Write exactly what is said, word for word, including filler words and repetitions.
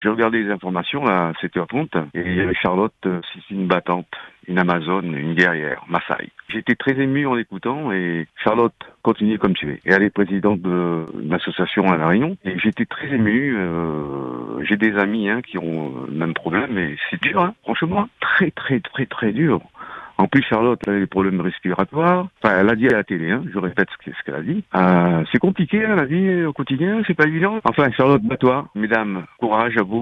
J'ai regardé les informations à sept heures trente et il y avait Charlotte, euh, c'est une battante, une Amazone, une guerrière, Maasai. J'étais très ému en l'écoutant et Charlotte, continue comme tu es. Et elle est présidente de l'association à La Réunion et j'étais très ému. Euh, j'ai des amis hein, qui ont le même problème et c'est dur, hein, franchement, très très très très dur. En plus, Charlotte elle a des problèmes respiratoires. Enfin, elle a dit à la télé, hein, je répète ce qu'elle ce qu'elle a dit. Euh, c'est compliqué, hein, la vie au quotidien, c'est pas évident. Enfin, Charlotte, bats-toi. Mesdames, courage à vous.